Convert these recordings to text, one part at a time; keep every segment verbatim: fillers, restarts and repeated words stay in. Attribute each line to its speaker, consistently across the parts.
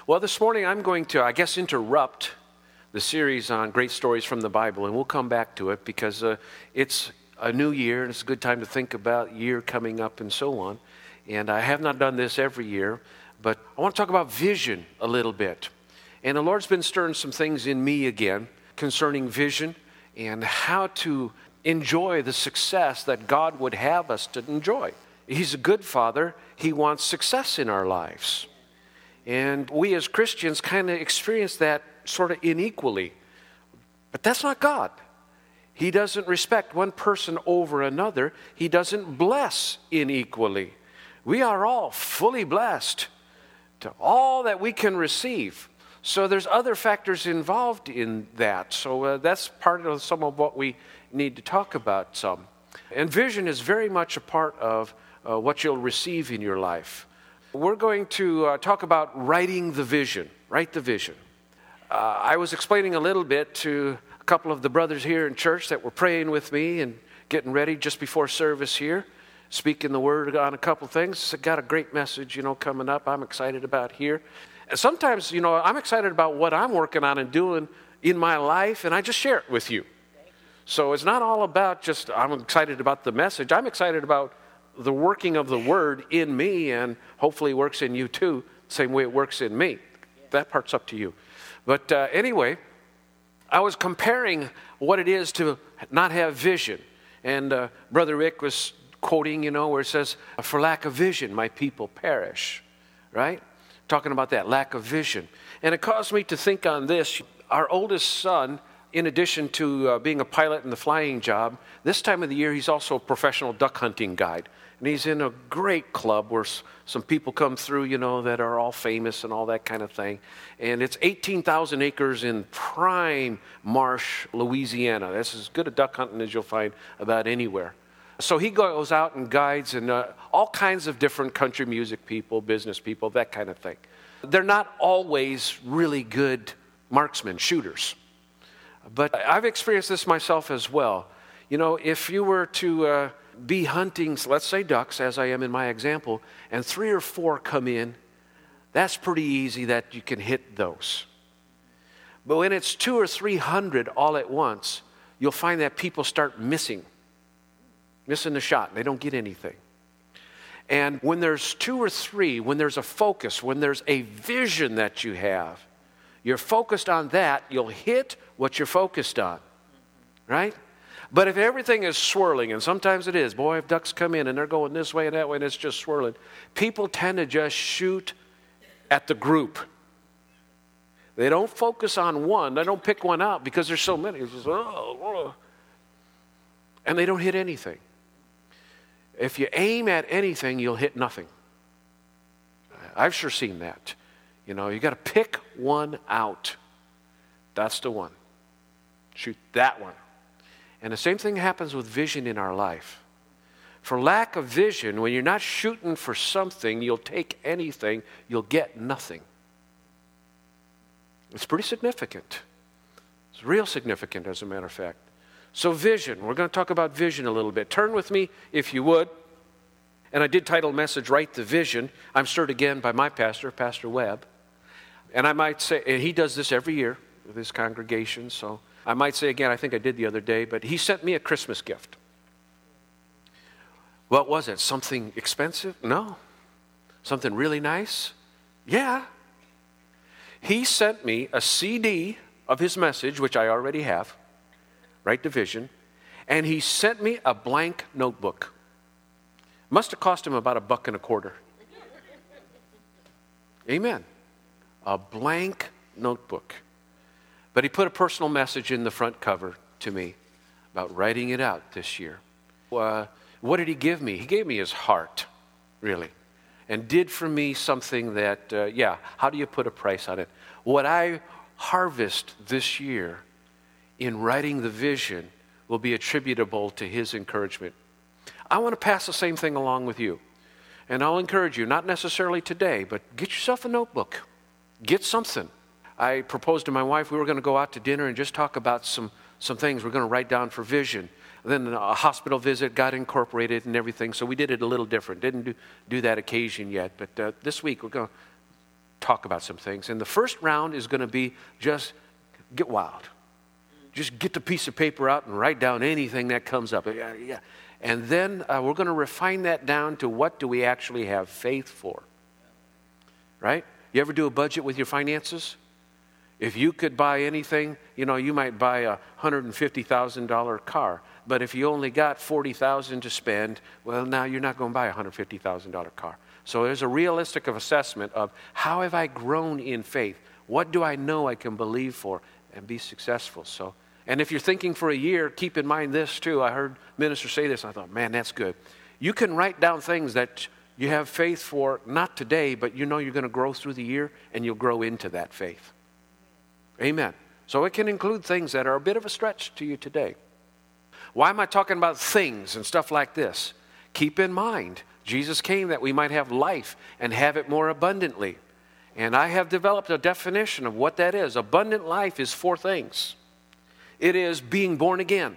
Speaker 1: Well, this morning I'm going to, I guess, interrupt the series on great stories from the Bible, and we'll come back to it because uh, it's a new year, and it's a good time to think about year coming up and so on. And I have not done this every year, but I want to talk about vision a little bit. And the Lord's been stirring some things in me again concerning vision and how to enjoy the success that God would have us to enjoy. He's a good Father. He wants success in our lives. And we as Christians kind of experience that sort of unequally. But that's not God. He doesn't respect one person over another. He doesn't bless unequally. We are all fully blessed to all that we can receive. So there's other factors involved in that. So uh, that's part of some of what we need to talk about some. And vision is very much a part of uh, what you'll receive in your life. We're going to uh, talk about writing the vision. Write the vision. Uh, I was explaining a little bit to a couple of the brothers here in church that were praying with me and getting ready just before service here, speaking the word on a couple things. Got a great message, you know, coming up. I'm excited about here. And sometimes, you know, I'm excited about what I'm working on and doing in my life, and I just share it with you. So it's not all about just, I'm excited about the message. I'm excited about the working of the word in me, and hopefully works in you too, same way it works in me. That part's up to you. But uh, anyway, I was comparing what it is to not have vision. And uh, Brother Rick was quoting, you know, where it says, for lack of vision, my people perish, right? Talking about that, lack of vision. And it caused me to think on this. Our oldest son, in addition to uh, being a pilot in the flying job, this time of the year, he's also a professional duck hunting guide. And he's in a great club where some people come through, you know, that are all famous and all that kind of thing. And it's eighteen thousand acres in prime marsh, Louisiana. That's as good a duck hunting as you'll find about anywhere. So he goes out and guides and uh, all kinds of different country music people, business people, that kind of thing. They're not always really good marksmen, shooters. But I've experienced this myself as well. You know, if you were to uh, be hunting, let's say ducks, as I am in my example, and three or four come in, that's pretty easy that you can hit those. But when it's two or three hundred all at once, you'll find that people start missing, missing the shot, and they don't get anything. And when there's two or three, when there's a focus, when there's a vision that you have, you're focused on that, you'll hit what you're focused on, right? But if everything is swirling, and sometimes it is, boy, if ducks come in and they're going this way and that way and it's just swirling, people tend to just shoot at the group. They don't focus on one. They don't pick one out because there's so many. It's just, oh, oh. And they don't hit anything. If you aim at anything, you'll hit nothing. I've sure seen that. You know, you got to pick one out. That's the one. Shoot that one. And the same thing happens with vision in our life. For lack of vision, when you're not shooting for something, you'll take anything, you'll get nothing. It's pretty significant. It's real significant, as a matter of fact. So vision, we're going to talk about vision a little bit. Turn with me, if you would. And I did title the message, Write the Vision. I'm stirred again by my pastor, Pastor Webb. And I might say, and he does this every year with his congregation, so I might say again, I think I did the other day, but he sent me a Christmas gift. What was it? Something expensive? No. Something really nice? Yeah. He sent me a C D of his message, which I already have, Write the Vision, and he sent me a blank notebook. Must have cost him about a buck and a quarter. Amen. A blank notebook. But he put a personal message in the front cover to me about writing it out this year. Uh, what did he give me? He gave me his heart, really, and did for me something that, uh, yeah, how do you put a price on it? What I harvest this year in writing the vision will be attributable to his encouragement. I want to pass the same thing along with you. And I'll encourage you, not necessarily today, but get yourself a notebook. Get something. I proposed to my wife we were going to go out to dinner and just talk about some, some things we're going to write down for vision. Then a hospital visit got incorporated and everything, so we did it a little different. Didn't do, do that occasion yet, but uh, this week we're going to talk about some things. And the first round is going to be just get wild. Just get the piece of paper out and write down anything that comes up. Yeah, yeah. And then uh, we're going to refine that down to what do we actually have faith for. Right? You ever do a budget with your finances? If you could buy anything, you know, you might buy a one hundred fifty thousand dollars car. But if you only got forty thousand dollars to spend, well, now you're not going to buy a one hundred fifty thousand dollars car. So there's a realistic assessment of how have I grown in faith? What do I know I can believe for and be successful? So, and if you're thinking for a year, keep in mind this too. I heard ministers say this. And I thought, man, that's good. You can write down things that you have faith for, not today, but you know you're going to grow through the year and you'll grow into that faith. Amen. So it can include things that are a bit of a stretch to you today. Why am I talking about things and stuff like this? Keep in mind, Jesus came that we might have life and have it more abundantly. And I have developed a definition of what that is. Abundant life is four things. It is being born again.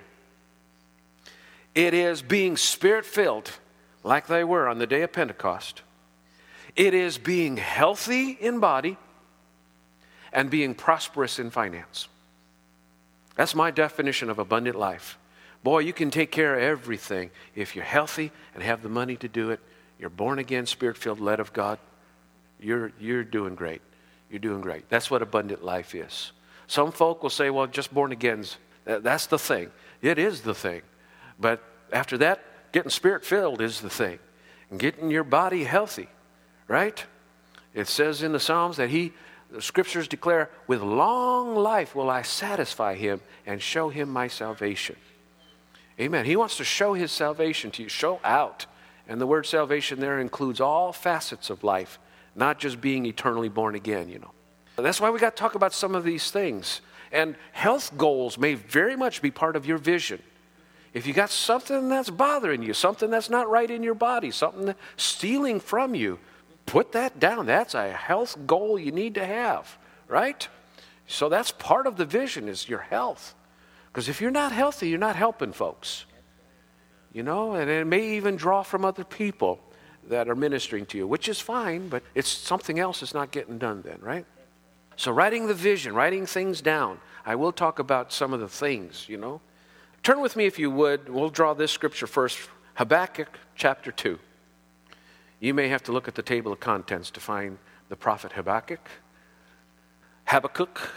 Speaker 1: It is being Spirit-filled, like they were on the day of Pentecost. It is being healthy in body and being prosperous in finance. That's my definition of abundant life. Boy, you can take care of everything if you're healthy and have the money to do it. You're born again, Spirit-filled, led of God. You're, you're doing great. You're doing great. That's what abundant life is. Some folk will say, well, just born again's, that's the thing. It is the thing. But after that, getting Spirit-filled is the thing. And getting your body healthy, right? It says in the Psalms that he, the scriptures declare, with long life will I satisfy him and show him my salvation. Amen. He wants to show his salvation to you, show out. And the word salvation there includes all facets of life, not just being eternally born again, you know. That's why we got to talk about some of these things. And health goals may very much be part of your vision. If you got something that's bothering you, something that's not right in your body, something that's stealing from you, put that down. That's a health goal you need to have, right? So that's part of the vision is your health. Because if you're not healthy, you're not helping folks. You know, and it may even draw from other people that are ministering to you, which is fine, but it's something else that's not getting done then, right? So writing the vision, writing things down. I will talk about some of the things, you know. Turn with me if you would. We'll draw this scripture first. Habakkuk chapter two. You may have to look at the table of contents to find the prophet Habakkuk. Habakkuk.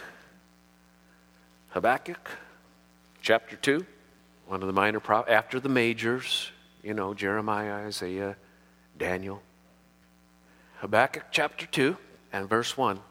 Speaker 1: Habakkuk chapter two. One of the minor prophets. After the majors, you know, Jeremiah, Isaiah, Daniel. Habakkuk chapter two and verse one.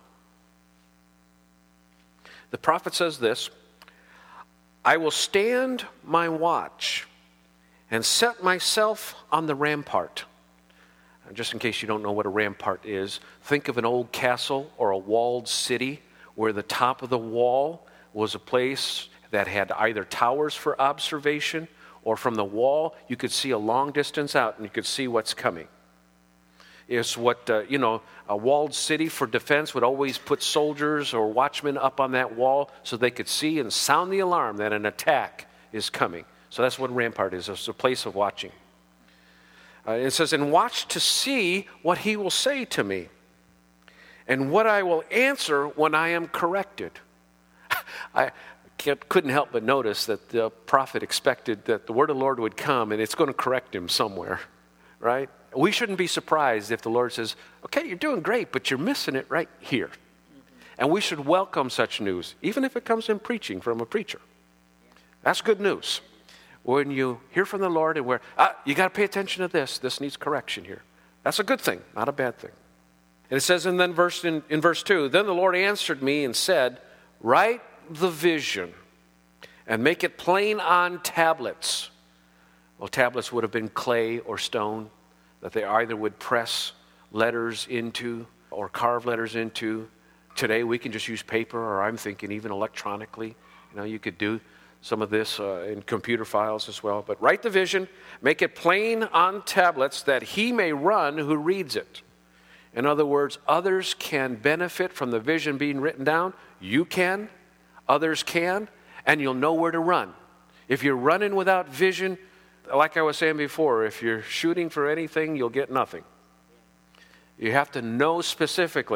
Speaker 1: The prophet says this, I will stand my watch and set myself on the rampart. And just in case you don't know what a rampart is, think of an old castle or a walled city where the top of the wall was a place that had either towers for observation or from the wall you could see a long distance out and you could see what's coming. It's what, uh, you know, a walled city for defense would always put soldiers or watchmen up on that wall so they could see and sound the alarm that an attack is coming. So that's what a rampart is. It's a place of watching. Uh, it says, and watch to see what he will say to me and what I will answer when I am corrected. I can't, couldn't help but notice that the prophet expected that the word of the Lord would come and it's going to correct him somewhere, right? We shouldn't be surprised if the Lord says, okay, you're doing great, but you're missing it right here. And we should welcome such news, even if it comes in preaching from a preacher. That's good news. When you hear from the Lord and where, ah, you got to pay attention to this. This needs correction here. That's a good thing, not a bad thing. And it says in then verse in, in verse two, then the Lord answered me and said, write the vision and make it plain on tablets. Well, tablets would have been clay or stone that they either would press letters into or carve letters into. Today we can just use paper, or I'm thinking even electronically. You know, you could do some of this uh, in computer files as well. But write the vision, make it plain on tablets that he may run who reads it. In other words, others can benefit from the vision being written down. You can, others can, and you'll know where to run. If you're running without vision, like I was saying before, if you're shooting for anything, you'll get nothing. You have to know specifically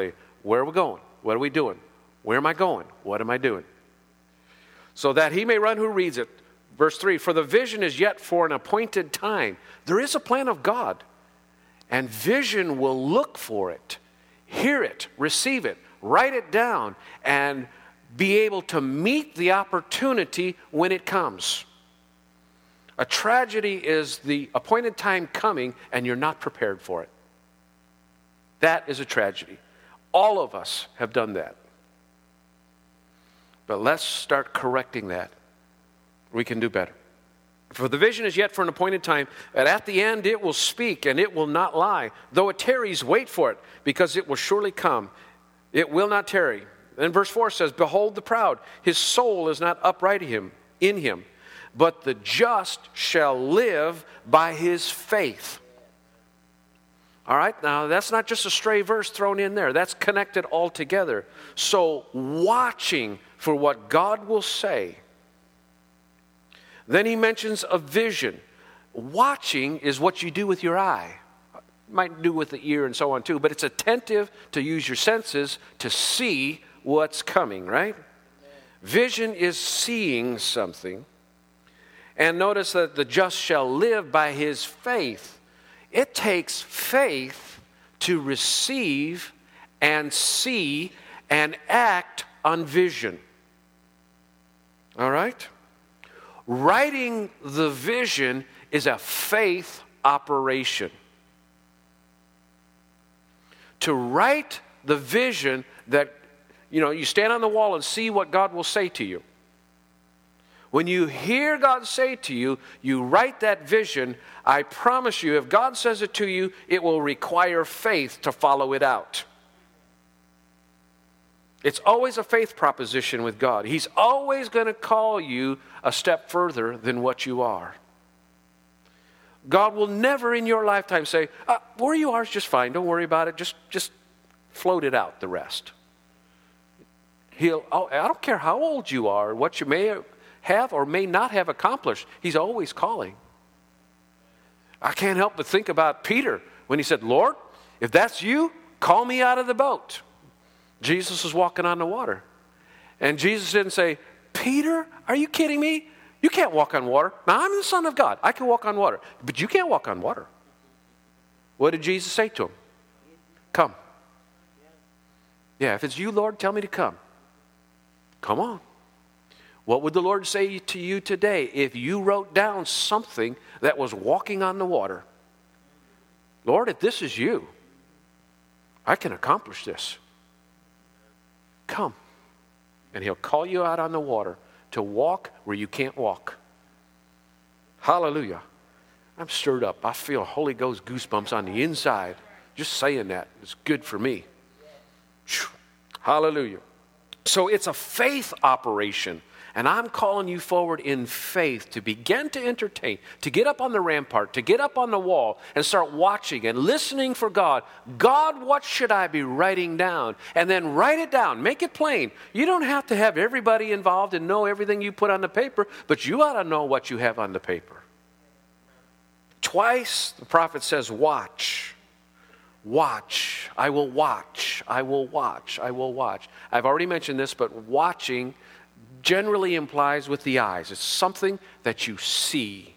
Speaker 1: Where are we going? What are we doing? Where am I going? What am I doing? So that he may run who reads it. Verse three, for the vision is yet for an appointed time. There is a plan of God, and vision will look for it, hear it, receive it, write it down, and be able to meet the opportunity when it comes. A tragedy is the appointed time coming and you're not prepared for it. That is a tragedy. All of us have done that. But let's start correcting that. We can do better. For the vision is yet for an appointed time, and at the end it will speak, and it will not lie. Though it tarries, wait for it, because it will surely come. It will not tarry. Then verse four says, behold the proud, his soul is not upright in him, in him, but the just shall live by his faith. All right, now that's not just a stray verse thrown in there. That's connected all together. So watching for what God will say. Then he mentions a vision. Watching is what you do with your eye. You might do with the ear and so on too, but it's attentive to use your senses to see what's coming, right? Vision is seeing something. And notice that the just shall live by his faith. It takes faith to receive and see and act on vision. All right? Writing the vision is a faith operation. To write the vision that, you know, you stand on the wall and see what God will say to you. When you hear God say to you, you write that vision. I promise you, if God says it to you, it will require faith to follow it out. It's always a faith proposition with God. He's always going to call you a step further than what you are. God will never in your lifetime say, uh, where you are is just fine. Don't worry about it. Just, just float it out, the rest. He'll, I don't care how old you are, what you may have or may not have accomplished. He's always calling. I can't help but think about Peter when he said, Lord, if that's you, call me out of the boat. Jesus was walking on the water. And Jesus didn't say, Peter, are you kidding me? You can't walk on water. Now, I'm the Son of God. I can walk on water. But you can't walk on water. What did Jesus say to him? Come. Yeah, if it's you, Lord, tell me to come. Come on. What would the Lord say to you today if you wrote down something that was walking on the water? Lord, if this is you, I can accomplish this. Come. And he'll call you out on the water to walk where you can't walk. Hallelujah. I'm stirred up. I feel Holy Ghost goosebumps on the inside. Just saying that. It's good for me. Hallelujah. So it's a faith operation. And I'm calling you forward in faith to begin to entertain, to get up on the rampart, to get up on the wall and start watching and listening for God. God, what should I be writing down? And then write it down. Make it plain. You don't have to have everybody involved and know everything you put on the paper, but you ought to know what you have on the paper. Twice the prophet says, watch. Watch. I will watch. I will watch. I will watch. I've already mentioned this, but watching generally implies with the eyes. It's something that you see.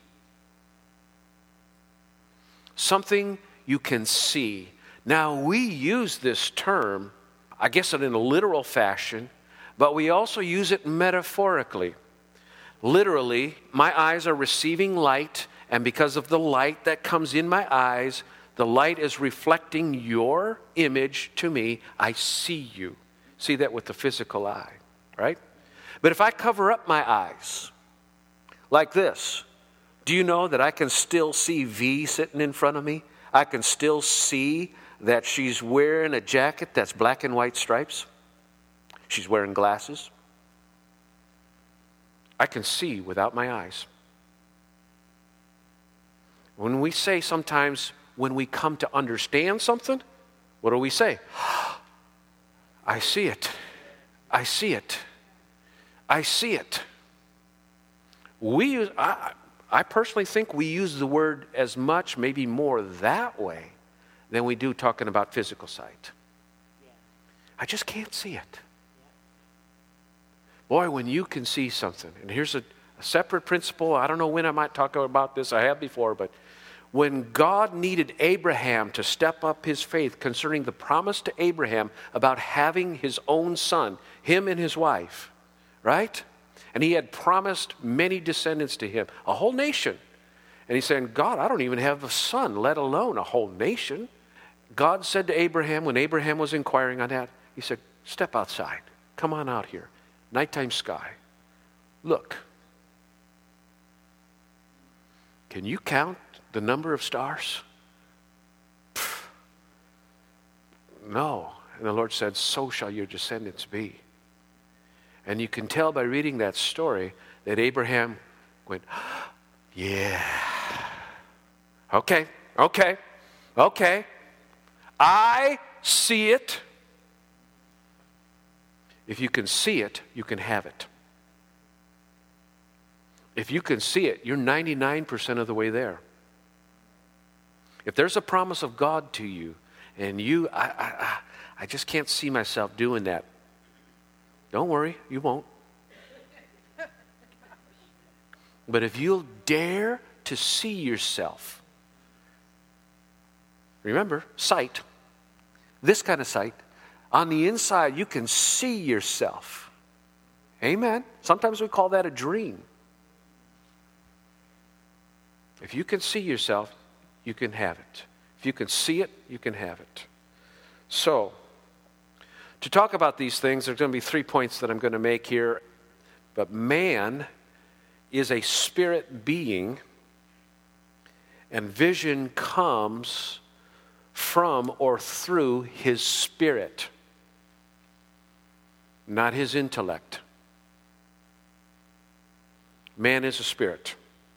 Speaker 1: Something you can see. Now, we use this term, I guess in a literal fashion, but we also use it metaphorically. Literally, my eyes are receiving light, and because of the light that comes in my eyes, the light is reflecting your image to me. I see you. See that with the physical eye, right? But if I cover up my eyes like this, do you know that I can still see V sitting in front of me? I can still see that she's wearing a jacket that's black and white stripes. She's wearing glasses. I can see without my eyes. When we say sometimes, when we come to understand something, what do we say? I see it. I see it. I see it. We use, I, I personally think we use the word as much, maybe more that way, than we do talking about physical sight. I just can't see it. Boy, when you can see something, and here's a, a separate principle. I don't know when I might talk about this. I have before, but when God needed Abraham to step up his faith concerning the promise to Abraham about having his own son, him and his wife, right? And he had promised many descendants to him, a whole nation. And he's saying, God, I don't even have a son, let alone a whole nation. God said to Abraham, when Abraham was inquiring on that, he said, step outside. Come on out here. Nighttime sky. Look. Can you count the number of stars? Pfft. No. And the Lord said, so shall your descendants be. And you can tell by reading that story that Abraham went, yeah. Okay, okay, okay. I see it. If you can see it, you can have it. If you can see it, you're ninety-nine percent of the way there. If there's a promise of God to you, and you, I, I, I just can't see myself doing that. Don't worry, you won't. But if you'll dare to see yourself, remember, sight, this kind of sight, on the inside, you can see yourself. Amen. Sometimes we call that a dream. If you can see yourself, you can have it. If you can see it, you can have it. So, to talk about these things, there's going to be three points that I'm going to make here. But man is a spirit being, and vision comes from or through his spirit, not his intellect. Man is a spirit.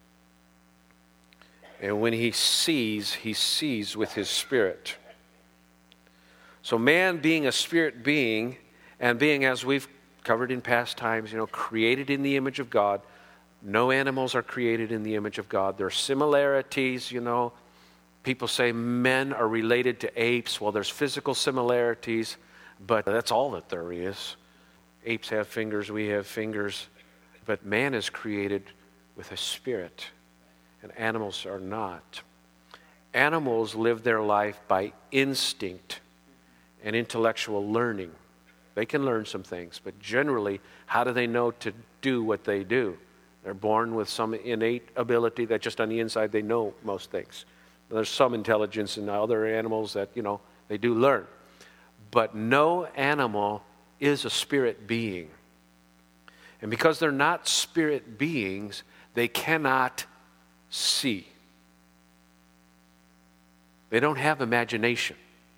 Speaker 1: And when he sees, he sees with his spirit. So man being a spirit being, and being, as we've covered in past times, you know, created in the image of God. No animals are created in the image of God. There are similarities, you know. People say men are related to apes. Well, there's physical similarities, but that's all that there is. Apes have fingers, we have fingers. But man is created with a spirit, and animals are not. Animals live their life by instinct and intellectual learning. They can learn some things, but generally, how do they know to do what they do? They're born with some innate ability that just on the inside they know most things. There's some intelligence in other animals that, you know, they do learn. But no animal is a spirit being. And because they're not spirit beings, they cannot see. They don't have imagination.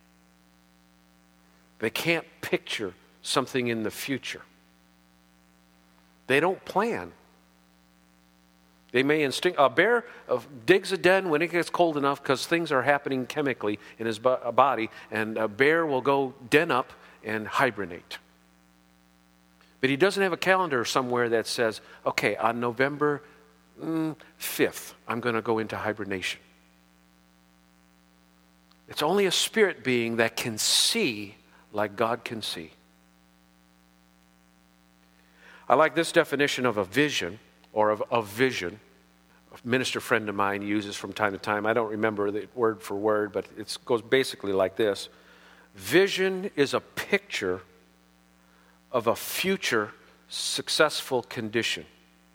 Speaker 1: They can't picture something in the future. They don't plan. They may instinct. A bear uh, digs a den when it gets cold enough because things are happening chemically in his bo- body, and a bear will go den up and hibernate. But he doesn't have a calendar somewhere that says, okay, on November mm, fifth, I'm going to go into hibernation. It's only a spirit being that can see like God can see. I like this definition of a vision, or of a vision. A minister friend of mine uses from time to time. I don't remember the word for word, but it goes basically like this. Vision is a picture of a future successful condition.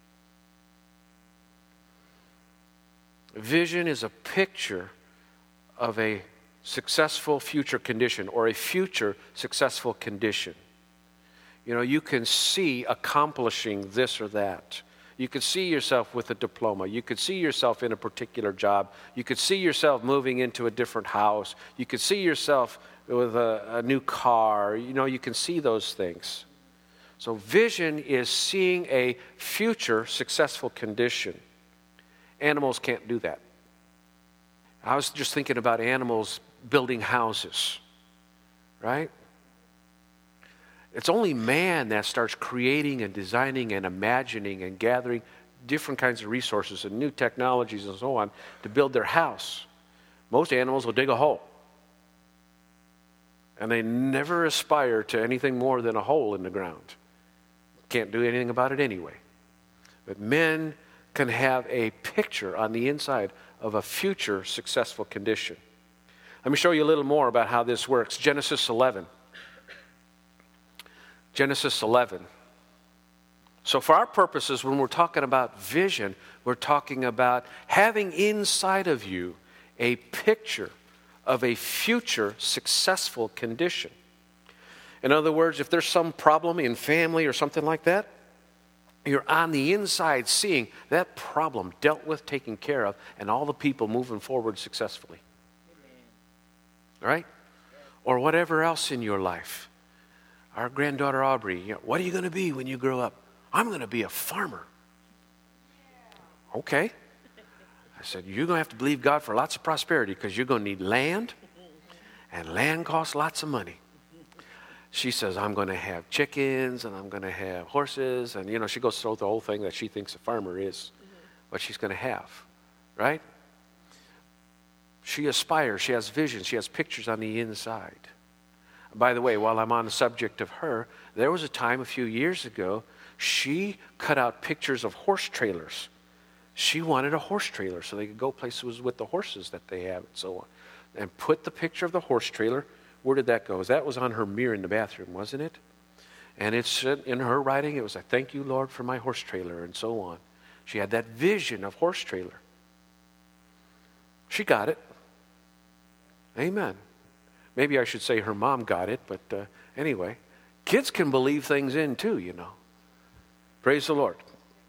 Speaker 1: Vision is a picture of a successful future condition, or a future successful condition. You know, you can see accomplishing this or that. You could see yourself with a diploma. You could see yourself in a particular job. You could see yourself moving into a different house. You could see yourself with a, a new car. You know, you can see those things. So vision is seeing a future successful condition. Animals can't do that. I was just thinking about animals building houses, right? It's only man that starts creating and designing and imagining and gathering different kinds of resources and new technologies and so on to build their house. Most animals will dig a hole. And they never aspire to anything more than a hole in the ground. Can't do anything about it anyway. But men can have a picture on the inside of a future successful condition. Let me show you a little more about how this works. Genesis eleven. Genesis eleven. So for our purposes, when we're talking about vision, we're talking about having inside of you a picture of a future successful condition. In other words, if there's some problem in family or something like that, you're on the inside seeing that problem dealt with, taken care of, and all the people moving forward successfully. All right? Or whatever else in your life. Our granddaughter Aubrey, you know, what are you going to be when you grow up? I'm going to be a farmer. Okay. I said, you're going to have to believe God for lots of prosperity because you're going to need land, and land costs lots of money. She says, I'm going to have chickens, and I'm going to have horses, and, you know, she goes through the whole thing that she thinks a farmer is, what she's going to have, right? She aspires, she has visions, she has pictures on the inside. By the way, while I'm on the subject of her, there was a time a few years ago, she cut out pictures of horse trailers. She wanted a horse trailer so they could go places with the horses that they have and so on. And put the picture of the horse trailer. Where did that go? That was on her mirror in the bathroom, wasn't it? And it's in her writing, it was like, thank you, Lord, for my horse trailer and so on. She had that vision of horse trailer. She got it. Amen. Maybe I should say her mom got it, but uh, anyway. Kids can believe things in too, you know. Praise the Lord.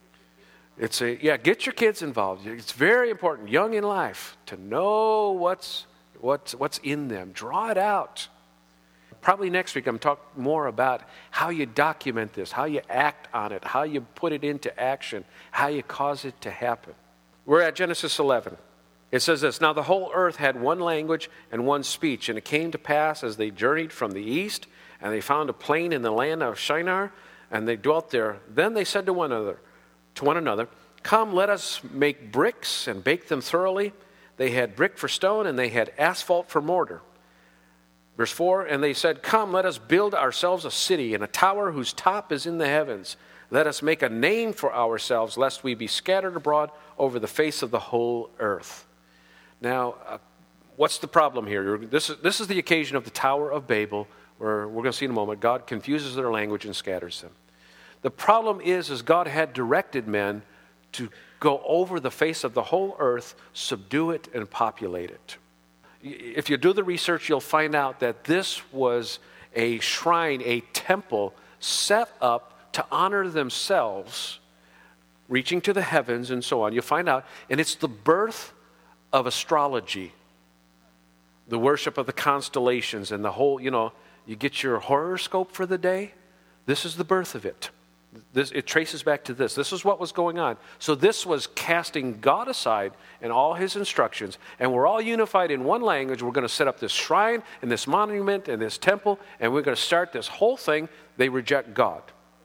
Speaker 1: It's a, yeah, get your kids involved. It's very important, young in life, to know what's, what's, what's in them. Draw it out. Probably next week I'm talking more about how you document this, how you act on it, how you put it into action, how you cause it to happen. We're at Genesis eleven. It says this, now the whole earth had one language and one speech, and it came to pass as they journeyed from the east, and they found a plain in the land of Shinar, and they dwelt there. Then they said to one another, to one another, come, let us make bricks and bake them thoroughly. They had brick for stone, and they had asphalt for mortar. Verse four, and they said, come, let us build ourselves a city and a tower whose top is in the heavens. Let us make a name for ourselves, lest we be scattered abroad over the face of the whole earth. Now, uh, what's the problem here? This is, this is the occasion of the Tower of Babel, where we're going to see in a moment, God confuses their language and scatters them. The problem is, is God had directed men to go over the face of the whole earth, subdue it, and populate it. If you do the research, you'll find out that this was a shrine, a temple set up to honor themselves, reaching to the heavens and so on. You'll find out, and it's the birth of astrology, the worship of the constellations and the whole, you know, you get your horoscope for the day. This is the birth of it. This, it traces back to this. This is what was going on. So this was casting God aside and all his instructions, and we're all unified in one language. We're going to set up this shrine and this monument and this temple, and we're going to start this whole thing. They reject God.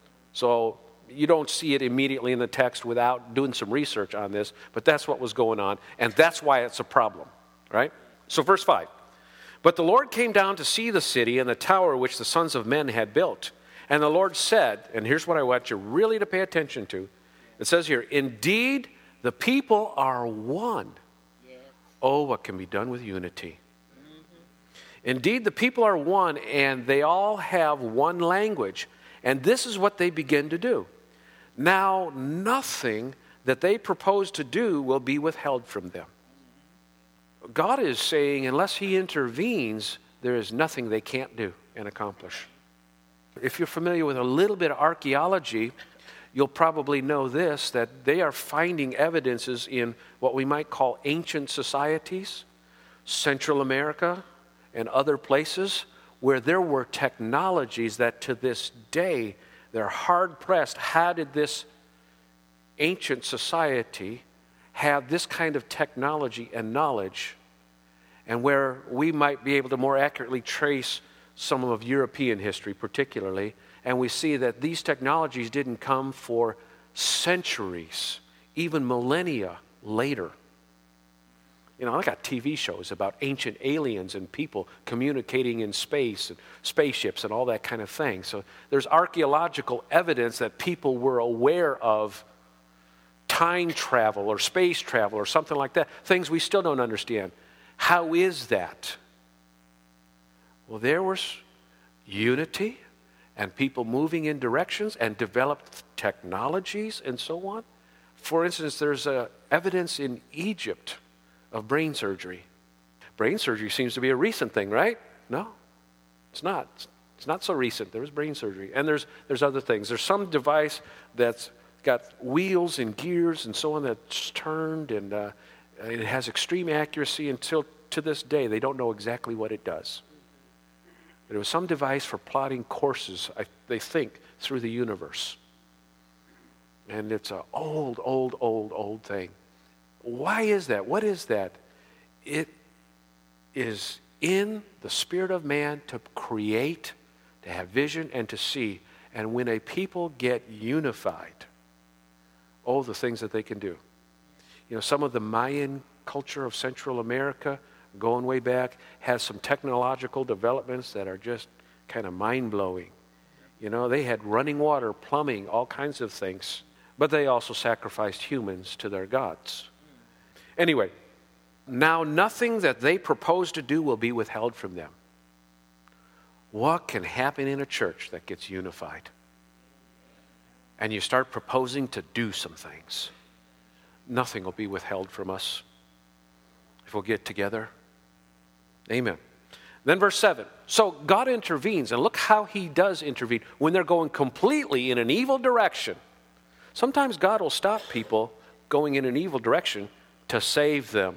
Speaker 1: So you don't see it immediately in the text without doing some research on this, but that's what was going on, and that's why it's a problem, right? So verse five, but the Lord came down to see the city and the tower which the sons of men had built. And the Lord said, and here's what I want you really to pay attention to. It says here, indeed, the people are one. Yes. Oh, what can be done with unity. Mm-hmm. Indeed, the people are one, and they all have one language. And this is what they begin to do. Now, nothing that they propose to do will be withheld from them. God is saying, unless he intervenes, there is nothing they can't do and accomplish. If you're familiar with a little bit of archaeology, you'll probably know this, that they are finding evidences in what we might call ancient societies, Central America and other places, where there were technologies that to this day, they're hard-pressed. How did this ancient society have this kind of technology and knowledge? And where we might be able to more accurately trace some of European history particularly, and we see that these technologies didn't come for centuries, even millennia later. You know, I got T V shows about ancient aliens and people communicating in space and spaceships and all that kind of thing. So there's archaeological evidence that people were aware of time travel or space travel or something like that, things we still don't understand. How is that? Well, there was unity and people moving in directions and developed technologies and so on. For instance, there's uh, evidence in Egypt of brain surgery. Brain surgery seems to be a recent thing, right? No, it's not. It's not so recent. There was brain surgery. And there's there's other things. There's some device that's got wheels and gears and so on that's turned, and uh, it has extreme accuracy until to this day. They don't know exactly what it does. But it was some device for plotting courses, I, they think, through the universe. And it's an old, old, old, old thing. Why is that? What is that? It is in the spirit of man to create, to have vision, and to see. And when a people get unified, oh, the things that they can do. You know, some of the Mayan culture of Central America, going way back, has some technological developments that are just kind of mind-blowing. You know, they had running water, plumbing, all kinds of things. But they also sacrificed humans to their gods. Anyway, now nothing that they propose to do will be withheld from them. What can happen in a church that gets unified? And you start proposing to do some things. Nothing will be withheld from us if we'll get together. Amen. Then verse seven. So God intervenes, and look how he does intervene. When they're going completely in an evil direction, sometimes God will stop people going in an evil direction to save them.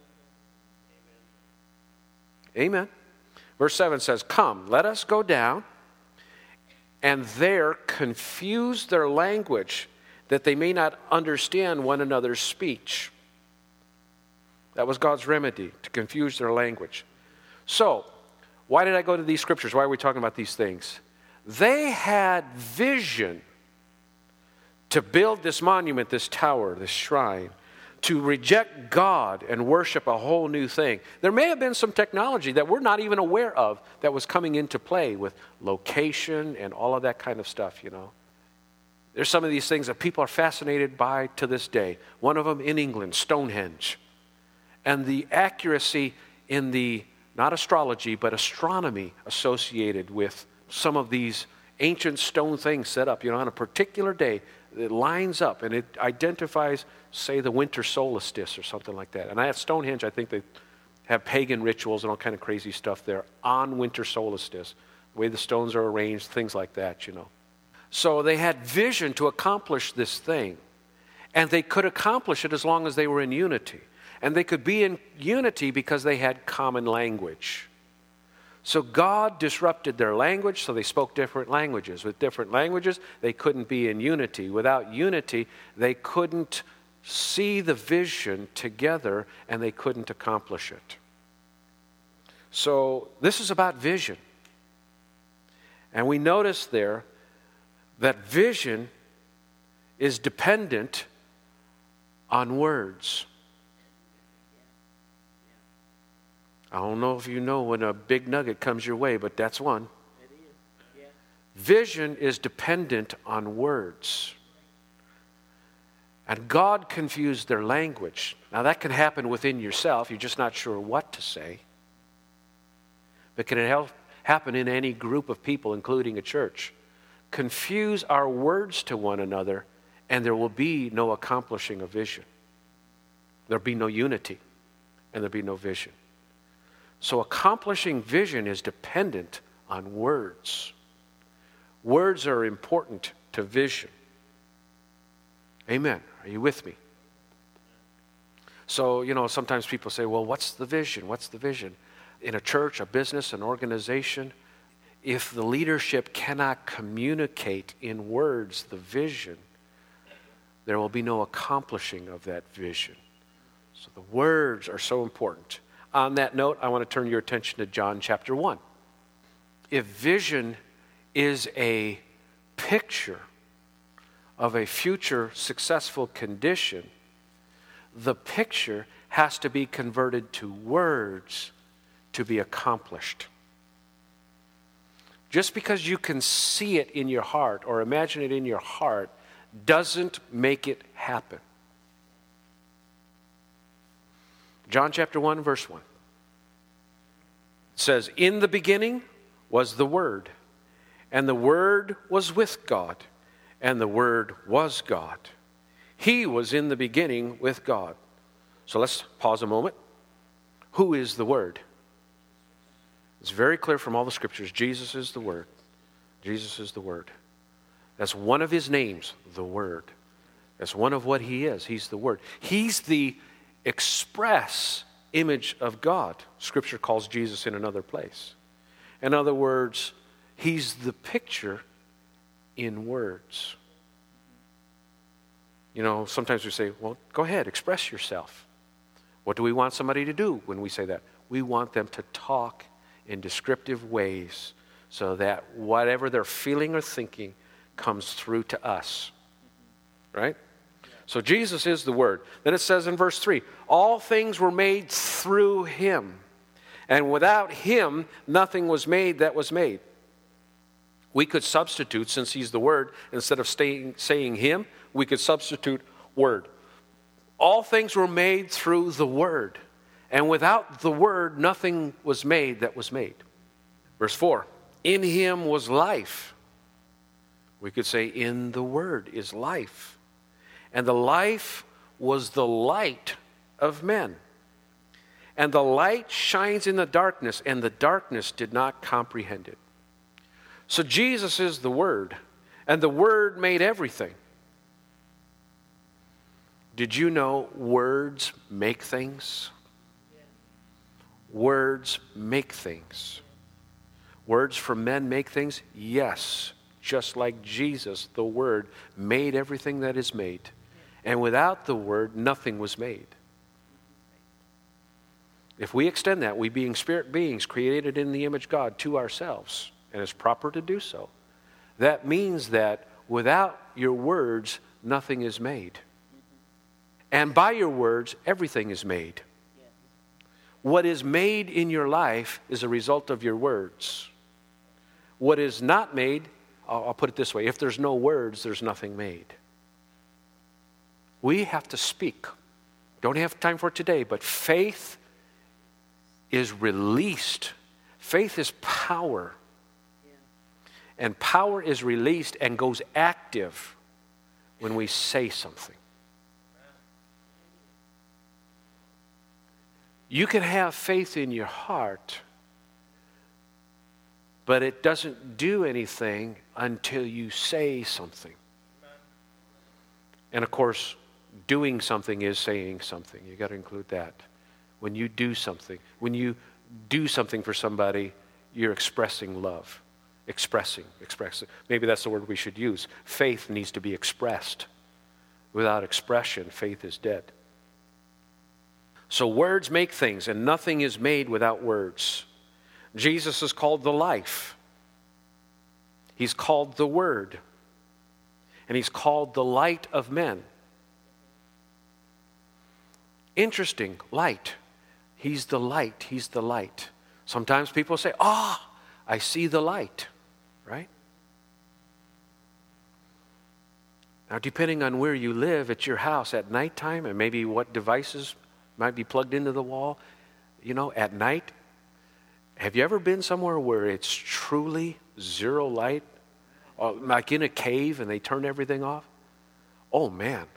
Speaker 1: Amen. Verse seven says, come, let us go down, and there confuse their language, that they may not understand one another's speech. That was God's remedy, to confuse their language. So, why did I go to these scriptures? Why are we talking about these things? They had vision to build this monument, this tower, this shrine, to reject God and worship a whole new thing. There may have been some technology that we're not even aware of that was coming into play with location and all of that kind of stuff, you know. There's some of these things that people are fascinated by to this day. One of them in England, Stonehenge. And the accuracy in the, not astrology, but astronomy associated with some of these ancient stone things set up, you know, on a particular day. It lines up and it identifies, say, the winter solstice or something like that. And at Stonehenge, I think they have pagan rituals and all kind of crazy stuff there on winter solstice. The way the stones are arranged, things like that, you know. So they had vision to accomplish this thing. And they could accomplish it as long as they were in unity. And they could be in unity because they had common language. So God disrupted their language, so they spoke different languages. With different languages, they couldn't be in unity. Without unity, they couldn't see the vision together, and they couldn't accomplish it. So this is about vision. And we notice there that vision is dependent on words. I don't know if you know when a big nugget comes your way, but that's one. It is. Yeah. Vision is dependent on words. And God confused their language. Now that can happen within yourself. You're just not sure what to say. But can it help happen in any group of people, including a church? Confuse our words to one another, and there will be no accomplishing of vision. There'll be no unity, and there'll be no vision. So accomplishing vision is dependent on words. Words are important to vision. Amen. Are you with me? So, you know, sometimes people say, well, what's the vision? What's the vision? In a church, a business, an organization, if the leadership cannot communicate in words the vision, there will be no accomplishing of that vision. So the words are so important. On that note, I want to turn your attention to John chapter one. If vision is a picture of a future successful condition, the picture has to be converted to words to be accomplished. Just because you can see it in your heart or imagine it in your heart doesn't make it happen. John chapter one, verse one. It says, "In the beginning was the Word, and the Word was with God, and the Word was God. He was in the beginning with God." So let's pause a moment. Who is the Word? It's very clear from all the scriptures. Jesus is the Word. Jesus is the Word. That's one of his names, the Word. That's one of what he is. He's the Word. He's the express image of God. Scripture calls Jesus in another place. In other words, he's the picture in words. You know, sometimes we say, well, go ahead, express yourself. What do we want somebody to do when we say that? We want them to talk in descriptive ways so that whatever they're feeling or thinking comes through to us. Right? So Jesus is the Word. Then it says in verse three, all things were made through him, and without him nothing was made that was made. We could substitute, since he's the Word, instead of staying, saying him, we could substitute Word. All things were made through the Word, and without the Word nothing was made that was made. Verse four, in him was life. We could say in the Word is life. And the life was the light of men. And the light shines in the darkness, and the darkness did not comprehend it. So Jesus is the Word, and the Word made everything. Did you know words make things? Words make things. Words from men make things? Yes. Just like Jesus, the Word, made everything that is made. And without the Word, nothing was made. If we extend that, we being spirit beings created in the image of God to ourselves, and it's proper to do so, that means that without your words, nothing is made. And by your words, everything is made. What is made in your life is a result of your words. What is not made, I'll put it this way, if there's no words, there's nothing made. We have to speak. Don't have time for it today, but faith is released. Faith is power. And power is released and goes active when we say something. You can have faith in your heart, but it doesn't do anything until you say something. And of course, doing something is saying something. You've got to include that. When you do something, when you do something for somebody, you're expressing love. Expressing, expressing. Maybe that's the word we should use. Faith needs to be expressed. Without expression, faith is dead. So words make things, and nothing is made without words. Jesus is called the life. He's called the Word. And he's called the light of men. Interesting, light. He's the light. He's the light. Sometimes people say, ah, oh, I see the light, right? Now, depending on where you live at your house at nighttime and maybe what devices might be plugged into the wall, you know, at night, have you ever been somewhere where it's truly zero light? Or like in a cave and they turn everything off? Oh, man.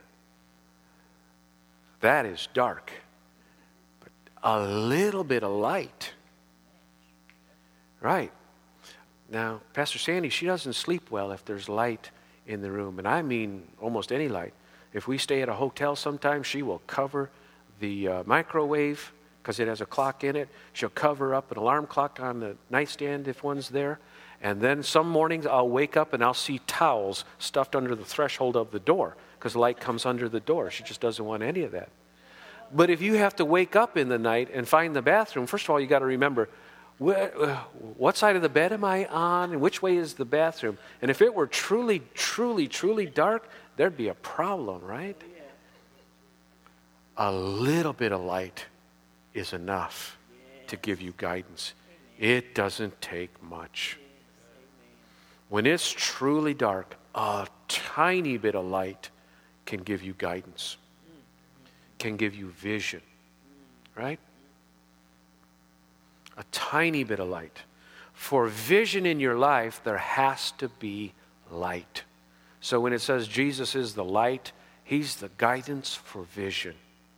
Speaker 1: That is dark. But a little bit of light. Right. Now, Pastor Sandy, she doesn't sleep well if there's light in the room. And I mean almost any light. If we stay at a hotel sometime, she will cover the uh, microwave because it has a clock in it. She'll cover up an alarm clock on the nightstand if one's there. And then some mornings I'll wake up and I'll see towels stuffed under the threshold of the door because light comes under the door. She just doesn't want any of that. But if you have to wake up in the night and find the bathroom, first of all, you got to remember, what side of the bed am I on and which way is the bathroom? And if it were truly, truly, truly dark, there'd be a problem, right? a little bit of light is enough to give you guidance. It doesn't take much. When it's truly dark, a tiny bit of light can give you guidance, can give you vision, right? A tiny bit of light. For vision in your life, there has to be light. So when it says Jesus is the light, he's the guidance for vision.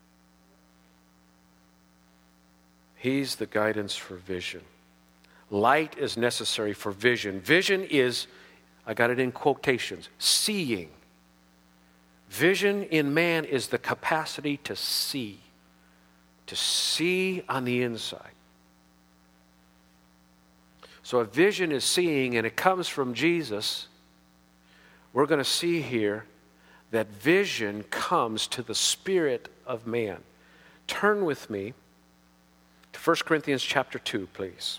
Speaker 1: He's the guidance for vision. Light is necessary for vision. Vision is, I got it in quotations, seeing. Vision in man is the capacity to see, to see on the inside. So if vision is seeing and it comes from Jesus, we're going to see here that vision comes to the spirit of man. Turn with me to First Corinthians chapter two, please.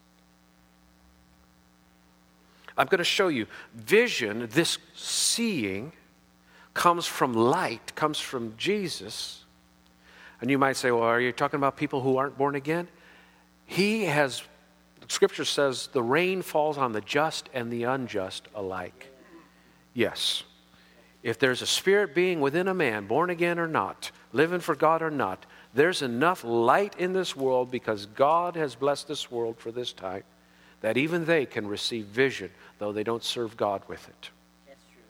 Speaker 1: I'm going to show you vision, this seeing, comes from light, comes from Jesus. And you might say, well, are you talking about people who aren't born again? He has, Scripture says, the rain falls on the just and the unjust alike. Yes. If there's a spirit being within a man, born again or not, living for God or not, there's enough light in this world because God has blessed this world for this time that even they can receive vision, though they don't serve God with it.
Speaker 2: That's true.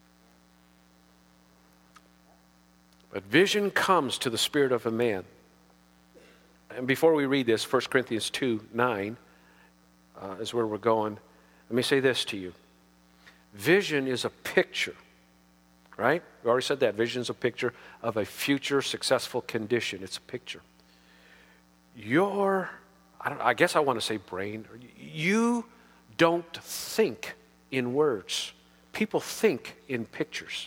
Speaker 1: But vision comes to the spirit of a man. And before we read this, First Corinthians two nine uh, is where we're going. Let me say this to you. Vision is a picture, right? We already said that. Vision is a picture of a future successful condition. It's a picture. Your, I, don't, I guess I want to say brain. You don't think in words. People think in pictures.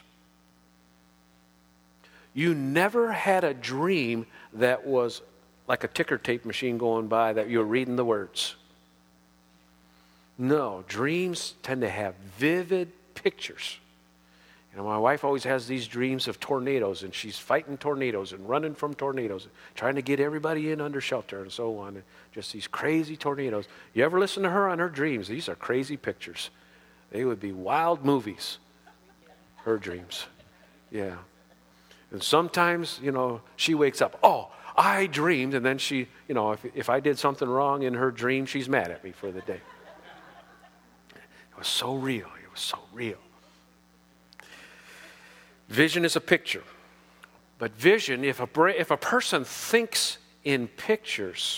Speaker 1: You never had a dream that was like a ticker tape machine going by that you were reading the words. No, dreams tend to have vivid pictures. You know, my wife always has these dreams of tornadoes, and she's fighting tornadoes and running from tornadoes, trying to get everybody in under shelter and so on. And just these crazy tornadoes. You ever listen to her on her dreams? These are crazy pictures. They would be wild movies, her dreams. Yeah. And sometimes, you know, she wakes up, oh, I dreamed, and then she, you know, if, if I did something wrong in her dream, she's mad at me for the day. It was so real. It was so real. Vision is a picture. But vision, if a, if a person thinks in pictures,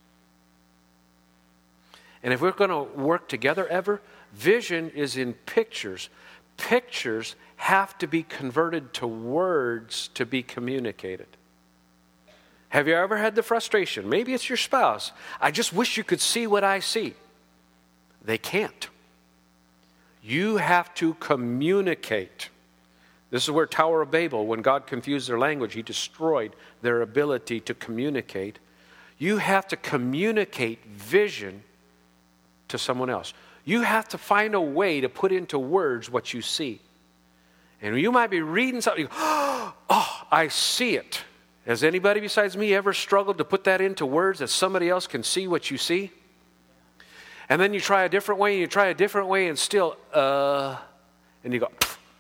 Speaker 1: and if we're going to work together ever, vision is in pictures. Pictures have to be converted to words to be communicated. Have you ever had the frustration? Maybe it's your spouse. I just wish you could see what I see. They can't. You have to communicate. This is where Tower of Babel, when God confused their language, he destroyed their ability to communicate. You have to communicate vision to someone else. You have to find a way to put into words what you see. And you might be reading something, you go, oh, I see it. Has anybody besides me ever struggled to put that into words that somebody else can see what you see? And then you try a different way, and you try a different way, and still, uh, and you go,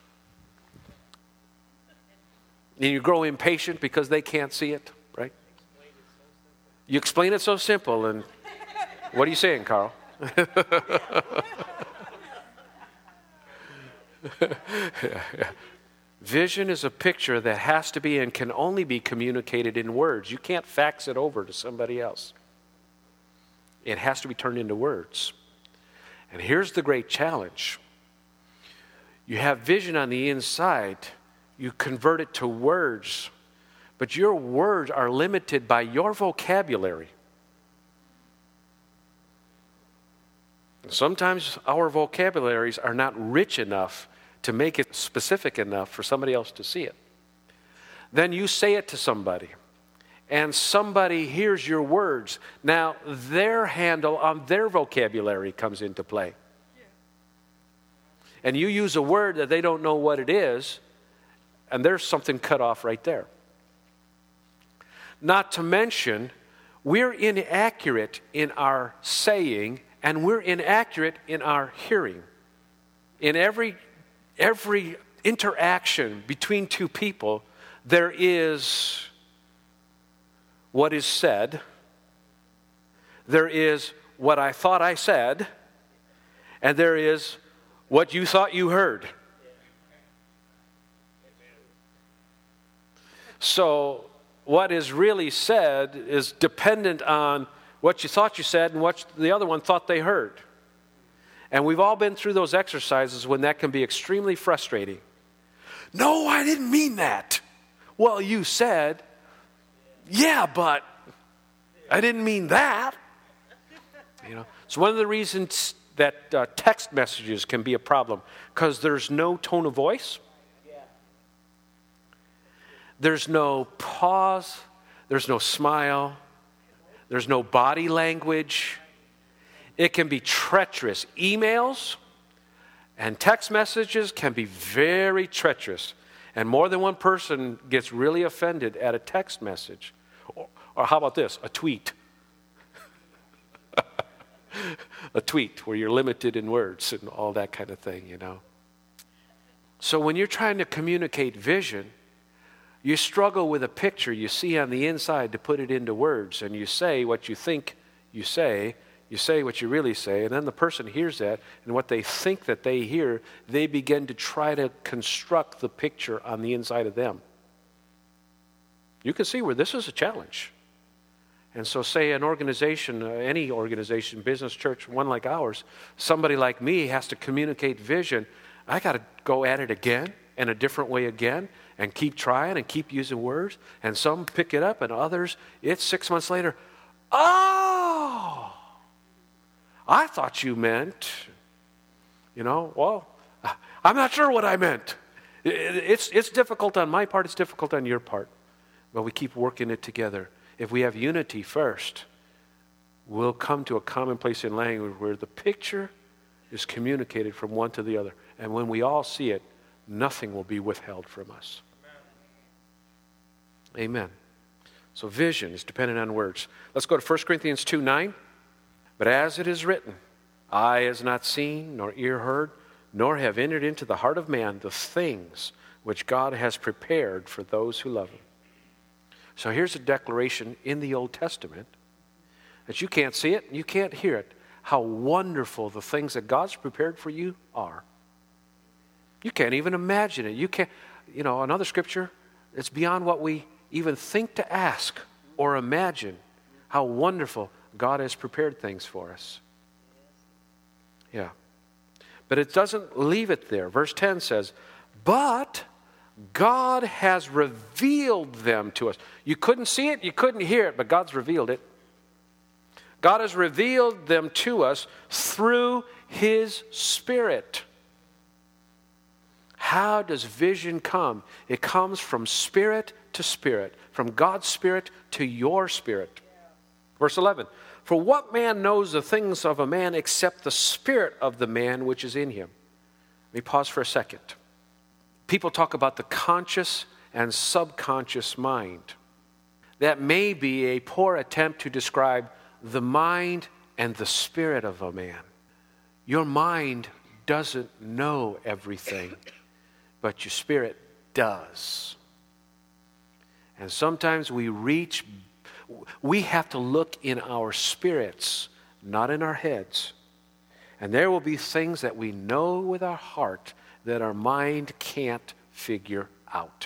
Speaker 1: and you grow impatient because they can't see it, right? You explain it so simple, and what are you saying, Carl? yeah, yeah. Vision is a picture that has to be and can only be communicated in words. You can't fax it over to somebody else. It has to be turned into words. And here's the great challenge. You have vision on the inside. You convert it to words. But your words are limited by your vocabulary. Sometimes our vocabularies are not rich enough to make it specific enough for somebody else to see it. Then you say it to somebody, and somebody hears your words. Now, their handle on their vocabulary comes into play. And you use a word that they don't know what it is, and there's something cut off right there. Not to mention, we're inaccurate in our saying, and we're inaccurate in our hearing. In every, every interaction between two people, there is what is said, there is what I thought I said, and there is what you thought you heard. So what is really said is dependent on what you thought you said and what the other one thought they heard. And we've all been through those exercises when that can be extremely frustrating. No, I didn't mean that. Well, you said, yeah, but I didn't mean that. You know, it's one of the reasons that uh, text messages can be a problem, because there's no tone of voice. There's no pause. There's no smile. There's no body language. It can be treacherous. Emails and text messages can be very treacherous. And more than one person gets really offended at a text message. Or, or how about this? A tweet. A tweet where you're limited in words and all that kind of thing, you know. So when you're trying to communicate vision, you struggle with a picture you see on the inside to put it into words, and you say what you think you say, you say what you really say, and then the person hears that, and what they think that they hear, they begin to try to construct the picture on the inside of them. You can see where this is a challenge. And so say an organization, uh, any organization, business, church, one like ours, somebody like me has to communicate vision. I got to go at it again in a different way again and keep trying and keep using words. And some pick it up and others, it's six months later, oh, I thought you meant, you know, well, I'm not sure what I meant. It's, it's difficult on my part, it's difficult on your part. But we keep working it together. If we have unity first, we'll come to a common place in language where the picture is communicated from one to the other. And when we all see it, nothing will be withheld from us. Amen. Amen. So vision is dependent on words. Let's go to First Corinthians two nine. But as it is written, eye has not seen, nor ear heard, nor have entered into the heart of man the things which God has prepared for those who love him. So here's a declaration in the Old Testament that you can't see it, you can't hear it, how wonderful the things that God's prepared for you are. You can't even imagine it. You can't, you know, another scripture, it's beyond what we even think to ask or imagine how wonderful God has prepared things for us. Yeah. But it doesn't leave it there. Verse ten says, but God has revealed them to us. You couldn't see it, you couldn't hear it, but God's revealed it. God has revealed them to us through His Spirit. How does vision come? It comes from spirit to spirit, from God's Spirit to your spirit. Verse eleven, for what man knows the things of a man except the spirit of the man which is in him? Let me pause for a second. People talk about the conscious and subconscious mind. That may be a poor attempt to describe the mind and the spirit of a man. Your mind doesn't know everything, but your spirit does. And sometimes we reach, we have to look in our spirits, not in our heads. And there will be things that we know with our heart that our mind can't figure out.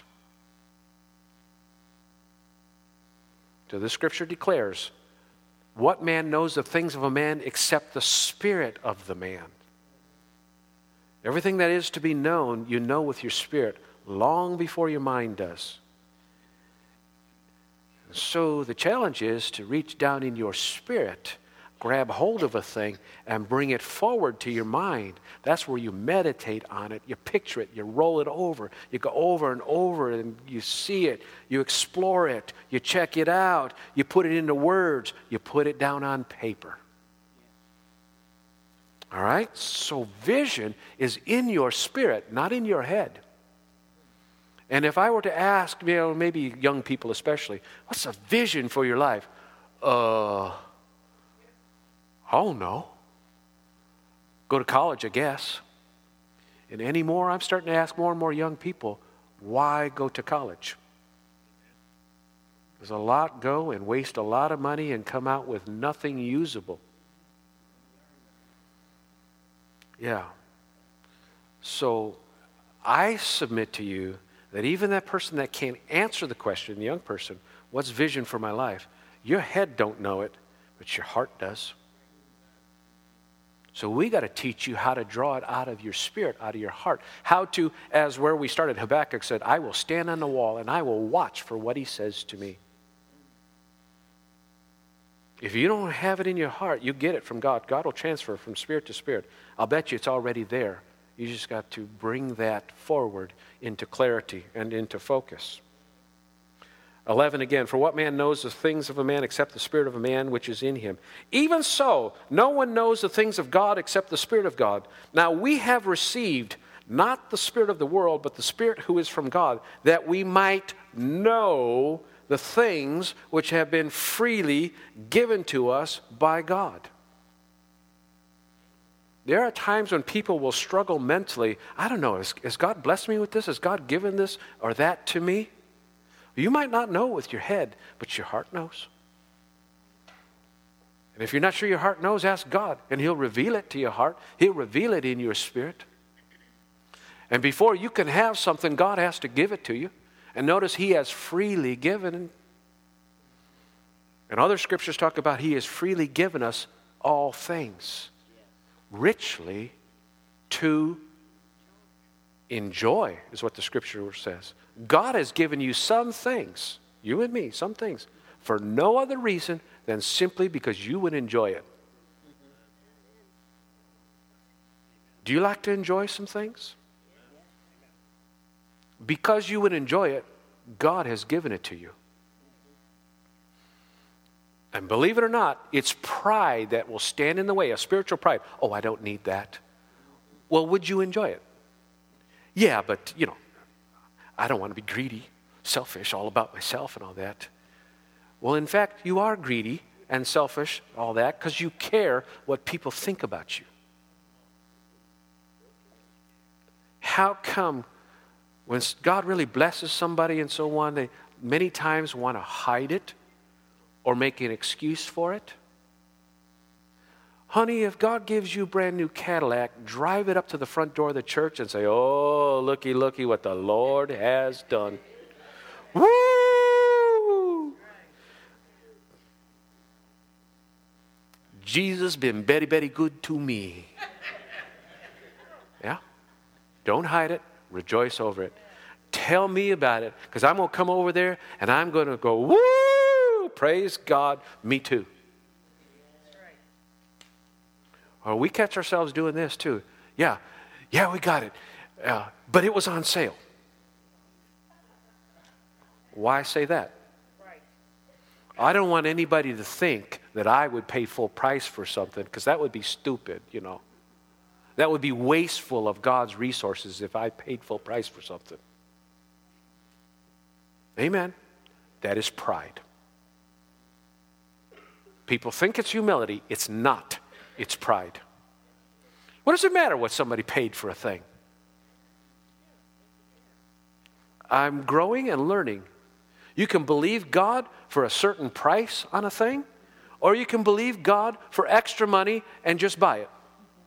Speaker 1: So the scripture declares, what man knows the things of a man except the spirit of the man? Everything that is to be known, you know with your spirit long before your mind does. So the challenge is to reach down in your spirit, grab hold of a thing, and bring it forward to your mind. That's where you meditate on it, you picture it, you roll it over, you go over and over it, and you see it, you explore it, you check it out, you put it into words, you put it down on paper. All right? So vision is in your spirit, not in your head. And if I were to ask, you know, maybe young people especially, what's a vision for your life? Uh, I don't know. Go to college, I guess. And anymore, I'm starting to ask more and more young people, why go to college? There's a lot go and waste a lot of money and come out with nothing usable. Yeah. So I submit to you that even that person that can't answer the question, the young person, what's vision for my life? Your head don't know it, but your heart does. So we got to teach you how to draw it out of your spirit, out of your heart. How to, as where we started, Habakkuk said, I will stand on the wall and I will watch for what he says to me. If you don't have it in your heart, you get it from God. God will transfer from spirit to spirit. I'll bet you it's already there. You just got to bring that forward into clarity and into focus. eleven again, for what man knows the things of a man except the spirit of a man which is in him? Even so, no one knows the things of God except the Spirit of God. Now we have received not the spirit of the world, but the Spirit who is from God, that we might know the things which have been freely given to us by God. There are times when people will struggle mentally. I don't know, has, has God blessed me with this? Has God given this or that to me? You might not know with your head, but your heart knows. And if you're not sure your heart knows, ask God, and He'll reveal it to your heart. He'll reveal it in your spirit. And before you can have something, God has to give it to you. And notice He has freely given. And other scriptures talk about He has freely given us all things, richly to enjoy, is what the scripture says. God has given you some things, you and me, some things, for no other reason than simply because you would enjoy it. Do you like to enjoy some things? Because you would enjoy it, God has given it to you. And believe it or not, it's pride that will stand in the way, a spiritual pride. Oh, I don't need that. Well, would you enjoy it? Yeah, but, you know, I don't want to be greedy, selfish, all about myself and all that. Well, in fact, you are greedy and selfish, all that, because you care what people think about you. How come when God really blesses somebody and so on, they many times want to hide it or make an excuse for it? Honey, if God gives you a brand new Cadillac, drive it up to the front door of the church and say, oh, looky, looky what the Lord has done. Woo! Jesus been very, very good to me. Yeah? Don't hide it. Rejoice over it. Tell me about it, because I'm going to come over there and I'm going to go, woo! Praise God. Me too. Or we catch ourselves doing this too. Yeah, yeah, we got it. Uh, but it was on sale. Why say that? Right. I don't want anybody to think that I would pay full price for something, because that would be stupid, you know. That would be wasteful of God's resources if I paid full price for something. Amen. That is pride. People think it's humility. It's not. It's pride. What does it matter what somebody paid for a thing? I'm growing and learning. You can believe God for a certain price on a thing, or you can believe God for extra money and just buy it.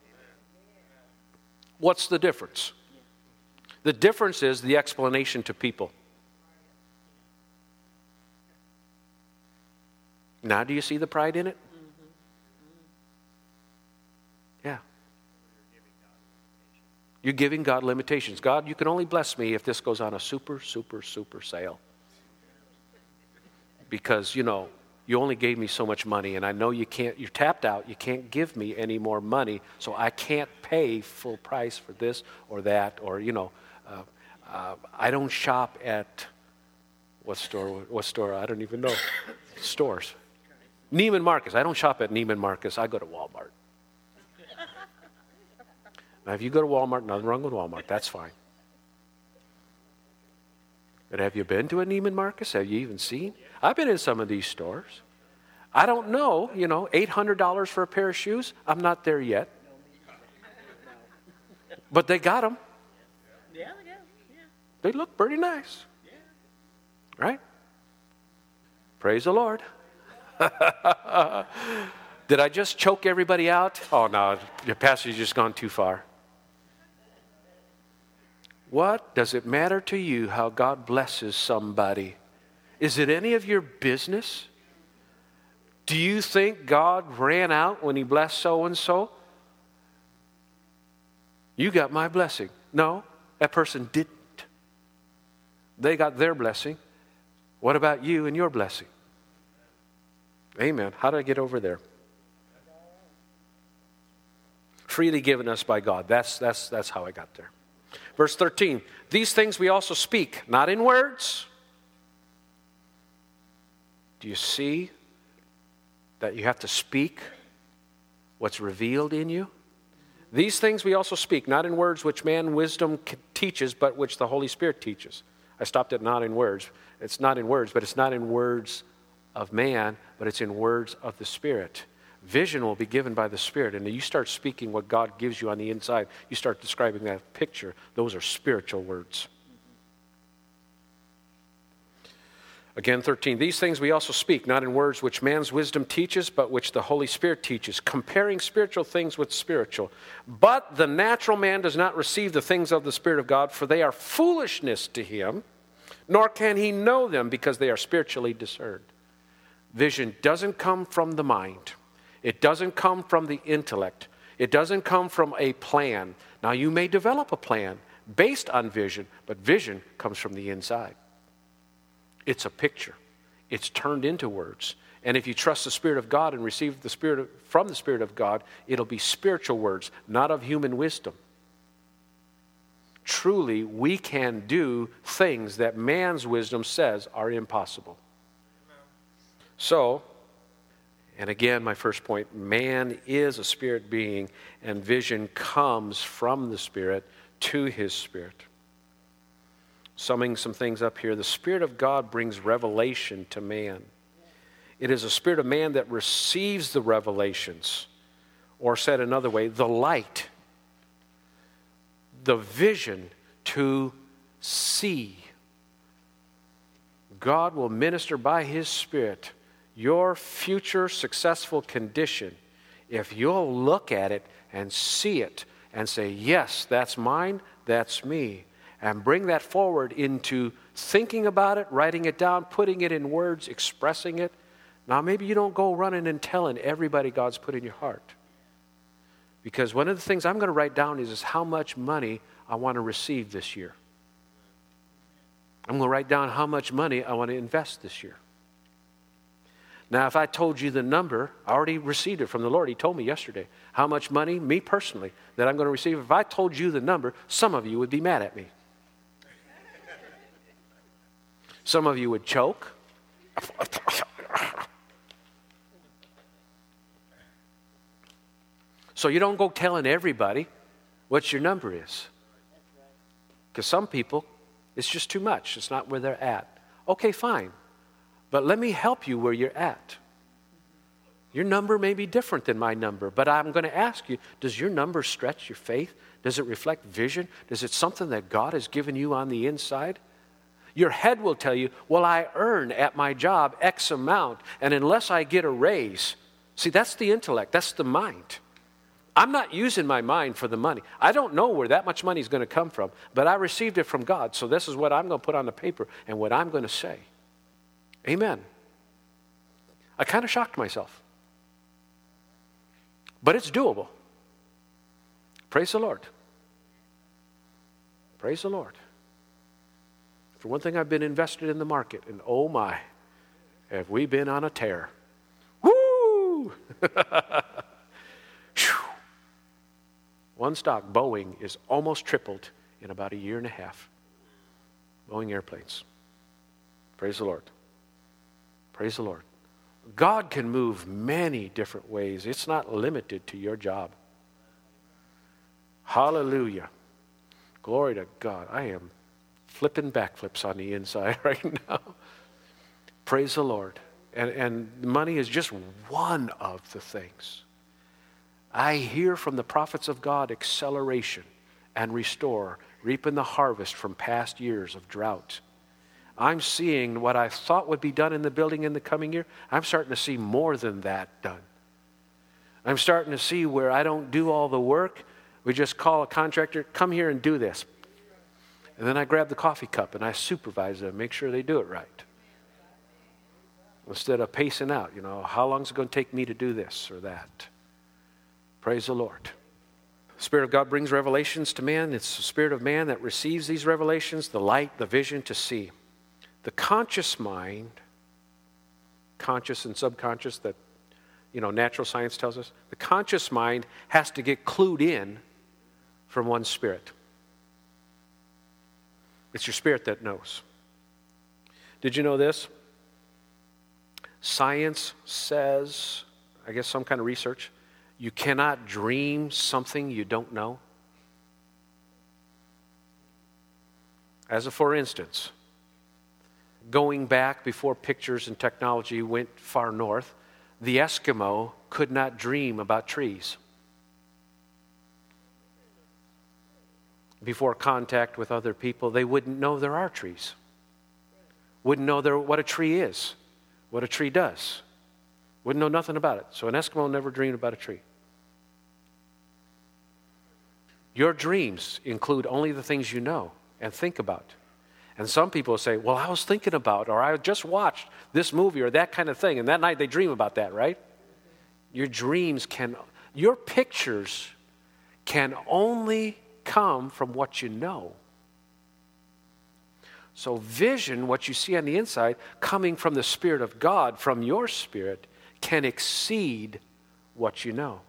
Speaker 1: What's the difference? The difference is the explanation to people. Now, do you see the pride in it? Yeah. You're giving God limitations. God, you can only bless me if this goes on a super, super, super sale. Because, you know, you only gave me so much money, and I know you can't, you're tapped out, you can't give me any more money, so I can't pay full price for this or that, or, you know, uh, uh, I don't shop at, what store, what store, I don't even know, stores. Neiman Marcus, I don't shop at Neiman Marcus, I go to Walmart. Now, if you go to Walmart, nothing wrong with Walmart, that's fine. But have you been to a Neiman Marcus? Have you even seen? I've been in some of these stores. I don't know, you know, eight hundred dollars for a pair of shoes. I'm not there yet. But they got them.
Speaker 2: Yeah, yeah, yeah.
Speaker 1: They look pretty nice. Right? Praise the Lord. Did I just choke everybody out? Oh, no, your pastor's just gone too far. What does it matter to you how God blesses somebody? Is it any of your business? Do you think God ran out when he blessed so-and-so? You got my blessing. No, that person didn't. They got their blessing. What about you and your blessing? Amen. How did I get over there? Freely given us by God. That's, that's, that's how I got there. Verse thirteen, these things we also speak, not in words. Do you see that you have to speak what's revealed in you? These things we also speak, not in words which man wisdom teaches, but which the Holy Spirit teaches. I stopped at not in words. It's not in words, but it's not in words of man, but it's in words of the Spirit. Vision will be given by the Spirit, and you start speaking what God gives you on the inside. You start describing that picture. Those are spiritual words. Again, thirteen, these things we also speak, not in words which man's wisdom teaches, but which the Holy Spirit teaches, comparing spiritual things with spiritual. But the natural man does not receive the things of the Spirit of God, for they are foolishness to him, nor can he know them because they are spiritually discerned. Vision doesn't come from the mind. It doesn't come from the intellect. It doesn't come from a plan. Now, you may develop a plan based on vision, but vision comes from the inside. It's a picture. It's turned into words. And if you trust the Spirit of God and receive the Spirit of, from the Spirit of God, it'll be spiritual words, not of human wisdom. Truly, we can do things that man's wisdom says are impossible. So, and again, my first point, man is a spirit being, and vision comes from the Spirit to his Spirit. Summing some things up here, the Spirit of God brings revelation to man. It is a spirit of man that receives the revelations, or said another way, the light, the vision to see. God will minister by his Spirit your future successful condition if you'll look at it and see it and say, yes, that's mine, that's me. And bring that forward into thinking about it, writing it down, putting it in words, expressing it. Now, maybe you don't go running and telling everybody God's put in your heart. Because one of the things I'm going to write down is, is how much money I want to receive this year. I'm going to write down how much money I want to invest this year. Now, if I told you the number, I already received it from the Lord. He told me yesterday how much money, me personally, that I'm going to receive. If I told you the number, some of you would be mad at me. Some of you would choke. So you don't go telling everybody what your number is. Because some people, it's just too much. It's not where they're at. Okay, fine. But let me help you where you're at. Your number may be different than my number, but I'm going to ask you, does your number stretch your faith? Does it reflect vision? Is it something that God has given you on the inside? Your head will tell you, well, I earn at my job X amount, and unless I get a raise, see, that's the intellect, that's the mind. I'm not using my mind for the money. I don't know where that much money is going to come from, but I received it from God, so this is what I'm going to put on the paper and what I'm going to say. Amen. I kind of shocked myself. But it's doable. Praise the Lord. Praise the Lord. For one thing, I've been invested in the market, and oh my, have we been on a tear. Woo! One stock, Boeing, is almost tripled in about a year and a half. Boeing airplanes. Praise the Lord. Praise the Lord. God can move many different ways. It's not limited to your job. Hallelujah. Glory to God. I am flipping backflips on the inside right now. Praise the Lord. And, and money is just one of the things. I hear from the prophets of God acceleration and restore, reaping the harvest from past years of drought. I'm seeing what I thought would be done in the building in the coming year. I'm starting to see more than that done. I'm starting to see where I don't do all the work. We just call a contractor, come here and do this. And then I grab the coffee cup and I supervise them, make sure they do it right. Instead of pacing out, you know, how long is it going to take me to do this or that? Praise the Lord. The Spirit of God brings revelations to man. It's the Spirit of man that receives these revelations, the light, the vision to see. The conscious mind, conscious and subconscious that, you know, natural science tells us, the conscious mind has to get clued in from one's spirit. It's your spirit that knows. Did you know this? Science says, I guess some kind of research, you cannot dream something you don't know. As a for instance, going back before pictures and technology went far north, the Eskimo could not dream about trees. Before contact with other people, they wouldn't know there are trees. Wouldn't know there, what a tree is, what a tree does. Wouldn't know nothing about it. So an Eskimo never dreamed about a tree. Your dreams include only the things you know and think about. And some people say, well, I was thinking about, or I just watched this movie or that kind of thing, and that night they dream about that, right? Your dreams can, your pictures can only come from what you know. So vision, what you see on the inside, coming from the Spirit of God, from your spirit, can exceed what you know.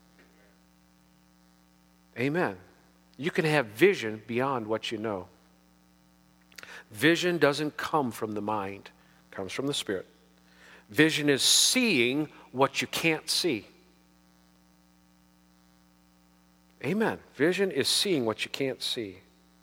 Speaker 1: Amen. You can have vision beyond what you know. Vision doesn't come from the mind. It comes from the Spirit. Vision is seeing what you can't see. Amen. Vision is seeing what you can't see.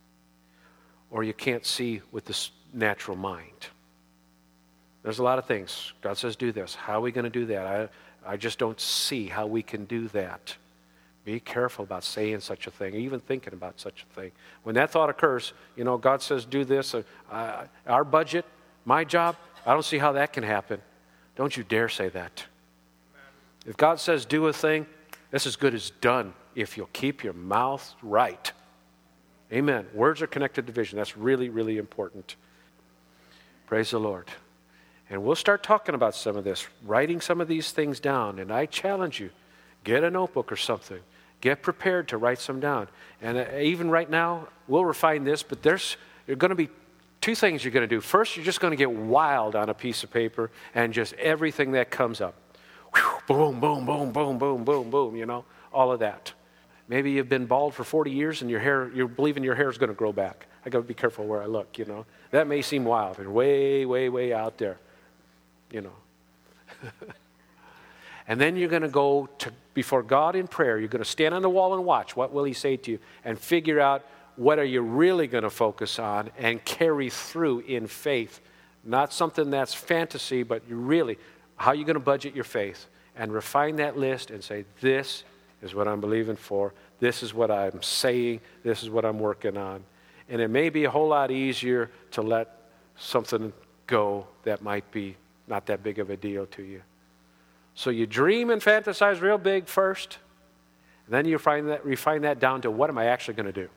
Speaker 1: Or you can't see with the natural mind. There's a lot of things. God says do this. How are we going to do that? I, I just don't see how we can do that. Be careful about saying such a thing, even thinking about such a thing. When that thought occurs, you know, God says do this. Uh, uh, our budget, my job, I don't see how that can happen. Don't you dare say that. If God says do a thing, that's as good as done if you'll keep your mouth right. Amen. Words are connected to vision. That's really, really important. Praise the Lord. And we'll start talking about some of this, writing some of these things down. And I challenge you, get a notebook or something. Get prepared to write some down. And uh, even right now, we'll refine this, but there's, there's going to be two things you're going to do. First, you're just going to get wild on a piece of paper and just everything that comes up. Whew, boom, boom, boom, boom, boom, boom, boom, you know, all of that. Maybe you've been bald for forty years and your hair, you're believing your hair is going to grow back. I got to be careful where I look, you know. That may seem wild and way, way, way out there, you know. And then you're going to go to before God in prayer. You're going to stand on the wall and watch. What will he say to you? And figure out what are you really going to focus on and carry through in faith. Not something that's fantasy, but you really, how are you going to budget your faith? And refine that list and say, this is what I'm believing for. This is what I'm saying. This is what I'm working on. And it may be a whole lot easier to let something go that might be not that big of a deal to you. So you dream and fantasize real big first, and then you refine that, refine that down to what am I actually going to do?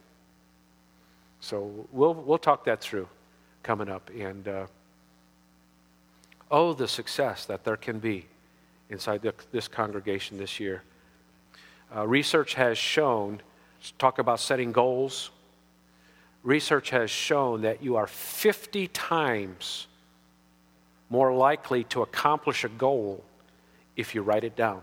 Speaker 1: So we'll we'll talk that through coming up. And uh, oh, the success that there can be inside the, this congregation this year. Uh, research has shown, talk about setting goals. Research has shown that you are fifty times more likely to accomplish a goal if you write it down.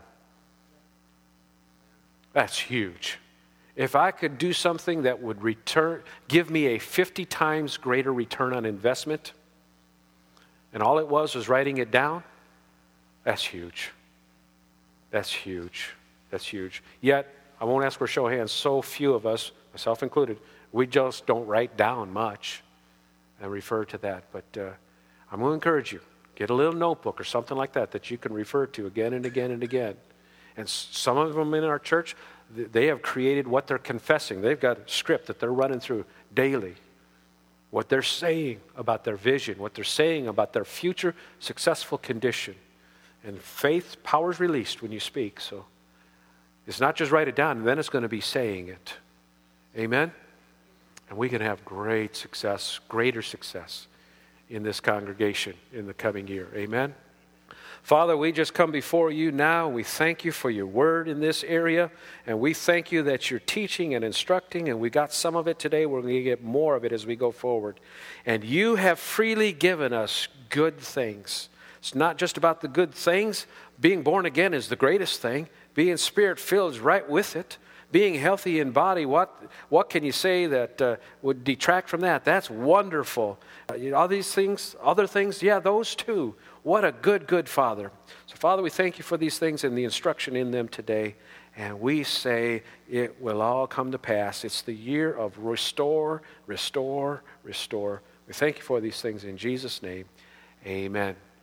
Speaker 1: That's huge. If I could do something that would return, give me a fifty times greater return on investment, and all it was was writing it down, that's huge. That's huge. That's huge. Yet, I won't ask for a show of hands, so few of us, myself included, we just don't write down much. and refer to that. But uh, I'm going to encourage you. Get a little notebook or something like that that you can refer to again and again and again. And some of them in our church, they have created what they're confessing. They've got a script that they're running through daily. What they're saying about their vision, what they're saying about their future successful condition. And faith, power is released when you speak. So it's not just write it down, and then it's going to be saying it. Amen? And we can have great success, greater success in this congregation in the coming year. Amen? Father, we just come before you now. We thank you for your word in this area. And we thank you that you're teaching and instructing. And we got some of it today. We're going to get more of it as we go forward. And you have freely given us good things. It's not just about the good things. Being born again is the greatest thing. Being spirit-filled is right with it. Being healthy in body, what what can you say that uh, would detract from that? That's wonderful. Uh, you know, all these things, other things, yeah, those too. What a good, good Father. So, Father, we thank you for these things and the instruction in them today. And we say it will all come to pass. It's the year of restore, restore, restore. We thank you for these things in Jesus' name. Amen.